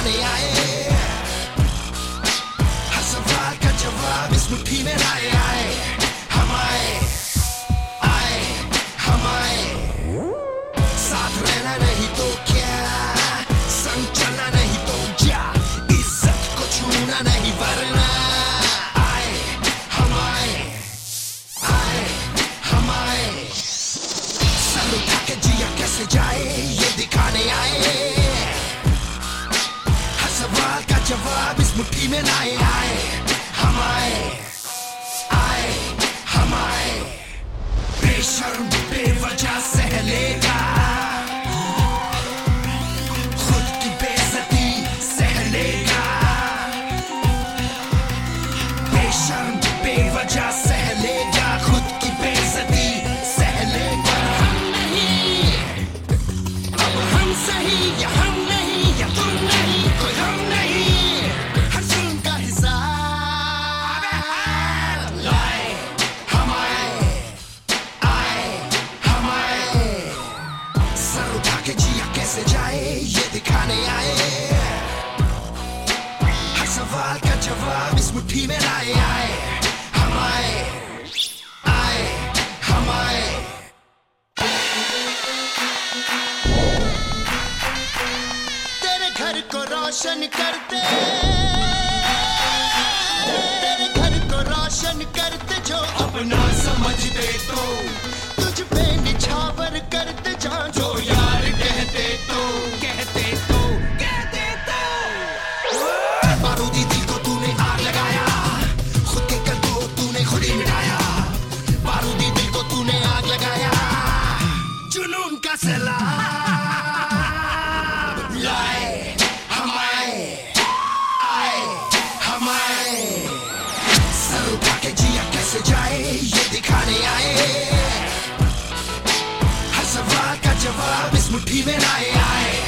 दिखाने आए, हर सवाल का जवाब इस मुट्ठी में लाए आए। हम आए, हम आए, साथ रहना नहीं तो क्या, संग चलना नहीं तो क्या, इज्जत को छूना नहीं वरना। आए, हम आए, हम आए, सर उठा के जिया कैसे जाए ये दिखाने आए, हर सवाल का जवाब इस मुट्ठी में लाए आए। हम आए, हम आए, बेशर्म बेवजह सह लेगा, खुद की बेइज्जती सह लेगा, बेशर्म बेवजह सह लेगा, खुद की बेइज्जती सह लेगा। हम नहीं, अब हम सही या हम नहीं या तुम नहीं, कोई हम नहीं, हर जुल्म का हिसाब लाए। हम आए, हम आए, सर उठा के जिया कैसे जाए ये दिखाने आए, हर सवाल का जवाब इस मुट्ठी में लाए आए। हम आए, हम आए, तेरे घर को रोशन करते, तेरे घर को रोशन करते जो अपना समझते तो, तुझ पे निछावर करते जान जो यार कहते तो, कहते तो, कहते तो। बारूदी दिल को तूने आग लगाया, खुद के कल को तूने खुद ही मिटाया, बारूदी दिल को तूने आग लगाया, जुनून का सैलाब लाए। हम आए, हम आए, सर उठा के जिया कैसे जाए ये दिखाने आए, हर सवाल का जवाब इस मुट्ठी में लाए आए।